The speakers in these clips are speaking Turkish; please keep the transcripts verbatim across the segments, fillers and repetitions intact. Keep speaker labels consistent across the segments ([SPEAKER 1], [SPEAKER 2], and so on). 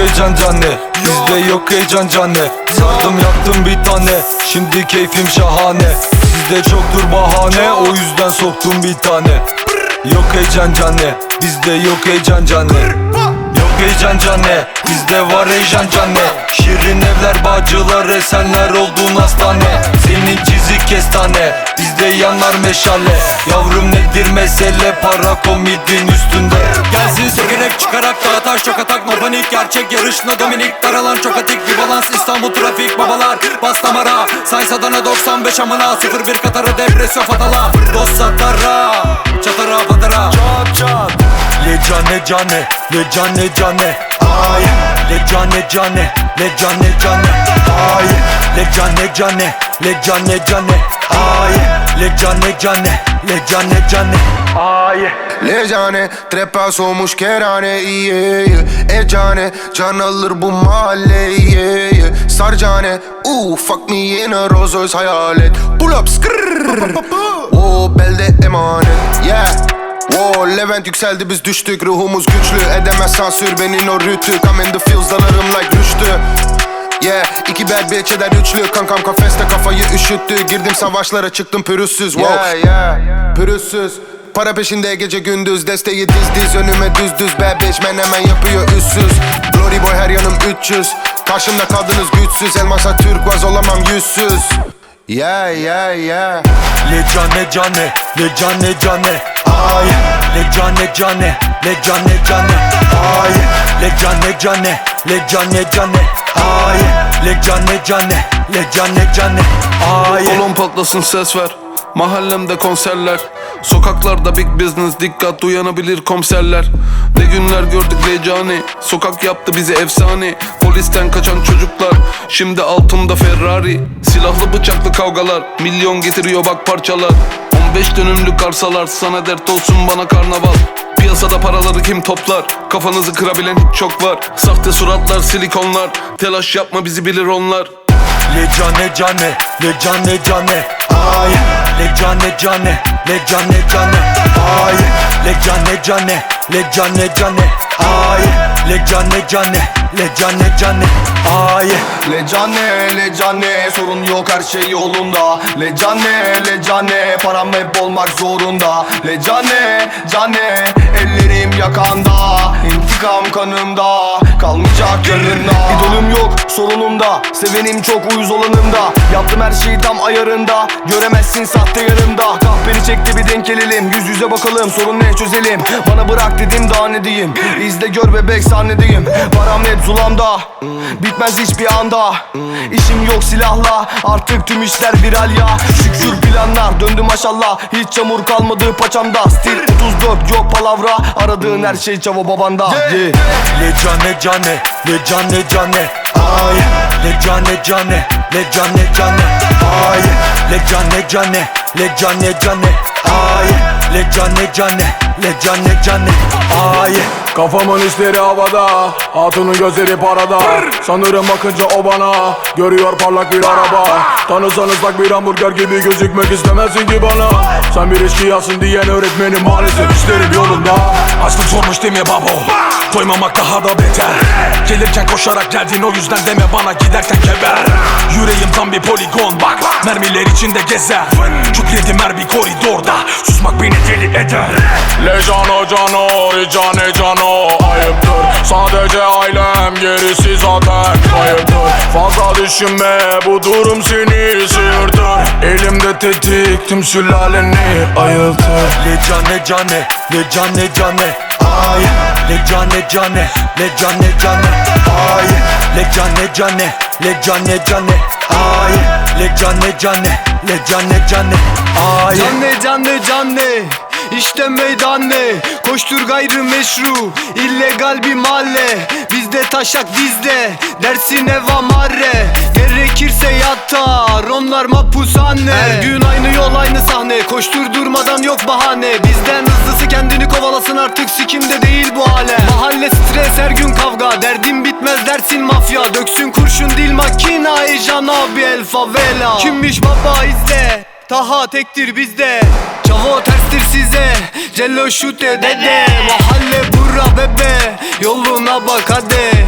[SPEAKER 1] heyecan canne, bizde yok heyecan canne. Sardım yaktım bir tane, şimdi keyfim şahane. Sizde çoktur bahane, o yüzden soktum bir tane. Yok heyecan canne, bizde yok heyecan canne. Yok heyecan canne, bizde var heyecan canne. Şirin evler, bacılar, esenler oldun hastane. Senin çizik kestane, bizde yanar meşale. Yavrum nedir mesele, para komidin üstünde.
[SPEAKER 2] Gelsin sekerek çıkarak dağıtaş çok atak, no panik. Gerçek yarışına dominik, daralan çok atik. Bir balans İstanbul trafik babalar, bas damara. Sayns Adana doksan beş amına, sıfır bir Katar'a depresyon fatala. Dost satara, çatara patara.
[SPEAKER 1] Çat çat. Le cane cane, le cane cane. Ay, le cane cane, le cane cane. Ay, le cane cane, le cane cane. Ay, le cane cane, le cane cane. Ay.
[SPEAKER 3] Lejane, trepa olmuş kerane, yeah, yeah. E cane, can alır bu mahalle, yeah, yeah. Sarcane, ooh, fuck me in a Rolls Royce hayalet. Pull up, skrrrr. Oh, belde emanet, yeah. Wow, Levent yükseldi biz düştük, ruhumuz güçlü. Edemez sansür benim o rütü. Come in the fields dalarım like Rüştü. Yeah, iki bad bitch eder üçlü. Kankam kafeste kafayı üşüttü. Girdim savaşlara çıktım pürüzsüz, wow. Yeah, yeah, pürüzsüz. Para peşinde gece gündüz, desteği diz diz önüme düz düz. Bad bitch man hemen yapıyor üssüz. Glory boy her yanım üç yüz. Karşımda kaldınız güçsüz. Elmasa Türk olamam yüzsüz. Yeah yeah yeah.
[SPEAKER 1] Le cane cane, le cane cane. Ay, le cane cane, le cane cane. Ay, le cane cane, le cane cane. Ay, le cane cane, le cane cane. Ay.
[SPEAKER 4] Kolon patlasın ses ver, mahallemde konserler. Sokaklarda big business, dikkat uyanabilir komiserler. Ne günler gördük Lejane, sokak yaptı bizi efsane. Polisten kaçan çocuklar, şimdi altımda Ferrari. Silahlı bıçaklı kavgalar, milyon getiriyor bak parçalar. On beş dönümlük arsalar, sana dert olsun bana karnaval. Piyasada paraları kim toplar, kafanızı kırabilen hiç çok var. Sahte suratlar, silikonlar, telaş yapma bizi bilir onlar.
[SPEAKER 1] Le cane cane, le cane cane. Ay, le cane cane, le cane cane. Ay, le cane cane, le cane cane. Ay, le cane cane, le cane cane. Ay.
[SPEAKER 5] Le cane, le cane, sorun yok her şey yolunda. Le cane, le cane, param hep olmak zorunda. Le cane, cane, ellerim yakanda. İntikam kanımda, kalmayacak yanında. İdolüm yok, sorunumda. Sevenim çok, uyuz olanımda. Yaptım her şeyi tam ayarında. Göremezsin sahte yanımda. Kahpeni çekti bir denk gelelim. Yüz yüze bakalım, sorun ne çözelim. Bana bırak dedim daha ne diyeyim. İzle gör bebek sahnedeyim. Param hep zulamda, bitmez hiçbir anda. İşim yok silahla, artık tüm işler viral ya. Şükür planlar döndü maşallah. Hiç çamur kalmadı paçamda. Stil otuz dört yok palavra. Aradığın her şey çavo babanda, yeah. Yeah.
[SPEAKER 1] Le cane cane, le cane cane. Ay, le cane cane, le cane cane. Ay, le cane cane, le cane cane. Ay, le cane cane, le cane cane. Ay.
[SPEAKER 6] Kafamın işleri havada, hatunun gözleri parada. Sanırım bakınca o bana, görüyor parlak bir araba. Tanısanız bak bir hamburger gibi gözükmek istemezsin ki bana. Sen bir eşkıyasın diyen öğretmenim, maalesef işlerim yolunda.
[SPEAKER 7] Açlık sormuş değil mi babo? Doymamak daha da beter. Gelirken koşarak geldin, o yüzden deme bana giderken geber. Yüreğim tam bir poligon bak, mermiler içinde gezer. Kükredim her bir koridorda, susmak beni deli eder.
[SPEAKER 6] Le cano cano, le cane cano. Ayıptır, sadece ailem, gerisi zaten kayıptır. Fazla düşünme, bu durum seni sıyırtır. Elimde tetik, tüm sülaleni ayıltır.
[SPEAKER 1] Le cane cane, le cane cane. Ay, le cane cane, le cane cane. Ay, le cane cane, le cane cane. Ay, le cane cane, le cane cane. Ay.
[SPEAKER 2] Canne canne canne, İşte meydan ne? Koştur gayrimeşru, illegal bir mahalle. Bizde taşak dizde, dersin eva marre. Gerekirse yatar, onlar mapushane. Her gün aynı yol aynı sahne, koştur durmadan yok bahane. Bizden hızlısı kendini kovalasın, artık sikimde değil bu hale. Mahalle stres, her gün kavga, derdim bitmez dersin mafya. Döksün kurşun dil makina, Ejan abi el favela. Kimmiş baba izle, Taha tektir bizde. Çavo terstir size, Cello şute dede. Mahalle burra bebe, yoluna bak hadi. Mut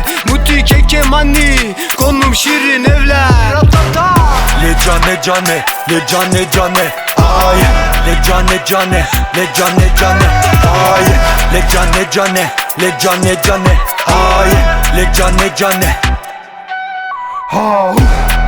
[SPEAKER 2] Tutti keke mani, konum şirin evler.
[SPEAKER 1] Le cane cane, le cane cane, ay. Le cane cane, le cane cane, ay. Le cane cane, le cane cane, ay. Le cane cane.
[SPEAKER 3] Ah,